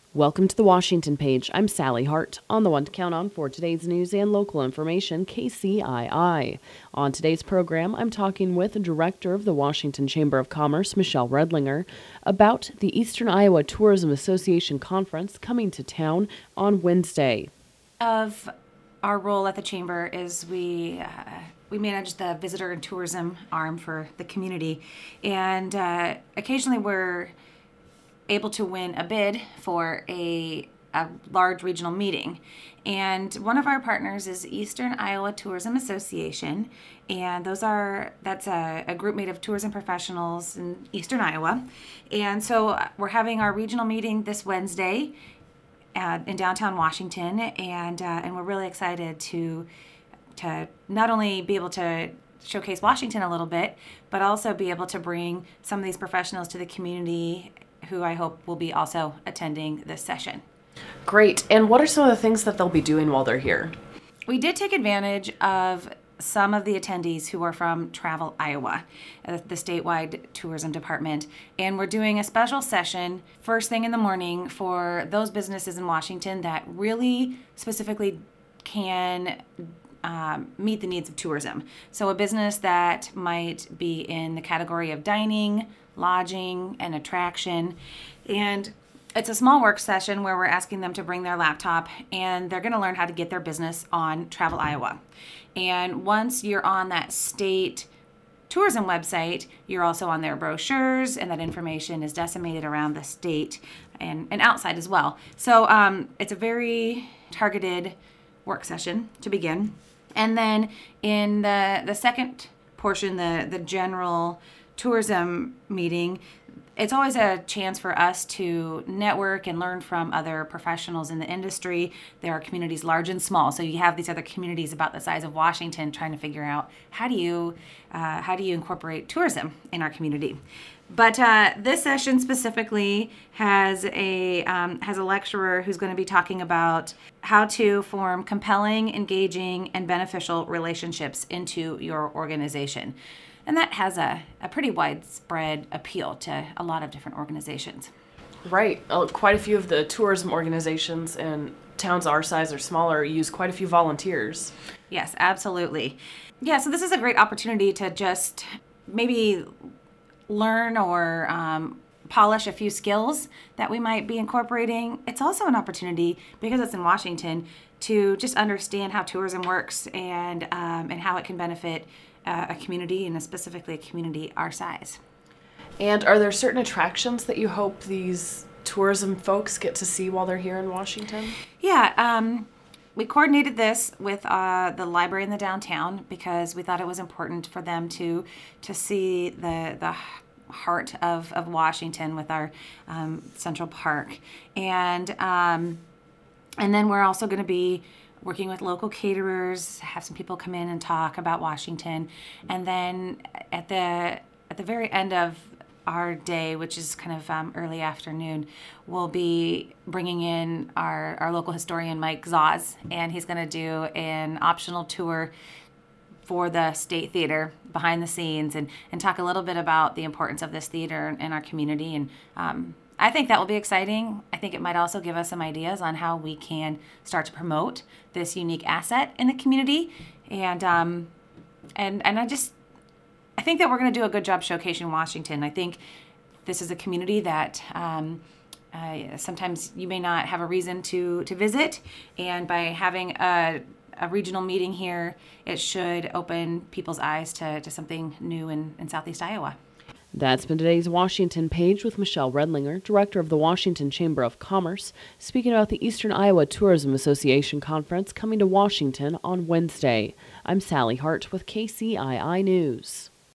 Welcome to the Washington Page. I'm Sally Hart, on the one to count on for today's news and local information, KCII. On today's program, I'm talking with Director of the Washington Chamber of Commerce, Michelle Redlinger, about the Eastern Iowa Tourism Association Conference coming to town on Wednesday. Of our role at the Chamber is we manage the visitor and tourism arm for the community, and occasionally we're able to win a bid for a large regional meeting. And one of our partners is Eastern Iowa Tourism Association, and that's a group made of tourism professionals in Eastern Iowa. And so we're having our regional meeting this Wednesday in downtown Washington, and we're really excited to not only be able to showcase Washington a little bit, but also be able to bring some of these professionals to the community who I hope will be also attending this session. Great. And what are some of the things that they'll be doing while they're here? We did take advantage of some of the attendees who are from Travel Iowa, the statewide tourism department, and we're doing a special session first thing in the morning for those businesses in Washington that really specifically can meet the needs of tourism. So a business that might be in the category of dining, lodging, and attraction. And it's a small work session where we're asking them to bring their laptop, and they're going to learn how to get their business on Travel Iowa. And once you're on that state tourism website, you're also on their brochures, and that information is disseminated around the state and outside as well. So it's a very targeted work session to begin. And then in the second portion, the general tourism meeting, it's always a chance for us to network and learn from other professionals in the industry. There are communities large and small, so you have these other communities about the size of Washington trying to figure out how do you incorporate tourism in our community. But this session specifically has a lecturer who's going to be talking about how to form compelling, engaging, and beneficial relationships into your organization. And that has a pretty widespread appeal to a lot of different organizations. Right. Quite a few of the tourism organizations in towns our size or smaller use quite a few volunteers. Yes, absolutely. Yeah, so this is a great opportunity to just maybe learn or polish a few skills that we might be incorporating. It's also an opportunity, because it's in Washington, to just understand how tourism works and how it can benefit a community, and specifically a community our size. And are there certain attractions that you hope these tourism folks get to see while they're here in Washington? Yeah, we coordinated this with the library in the downtown because we thought it was important for them to see the heart of Washington with our Central Park. And then we're also going to be working with local caterers, have some people come in and talk about Washington. And then at the very end of our day, which is kind of early afternoon, we'll be bringing in our local historian, Mike Zoz, and he's going to do an optional tour for the State Theater behind the scenes and talk a little bit about the importance of this theater in our community. And I think that will be exciting. I think it might also give us some ideas on how we can start to promote this unique asset in the community. And I think that we're going to do a good job showcasing Washington. I think this is a community that sometimes you may not have a reason to visit, and by having a regional meeting here, it should open people's eyes to something new in Southeast Iowa. That's been today's Washington Page with Michelle Redlinger, Director of the Washington Chamber of Commerce, speaking about the Eastern Iowa Tourism Association Conference coming to Washington on Wednesday. I'm Sally Hart with KCII News.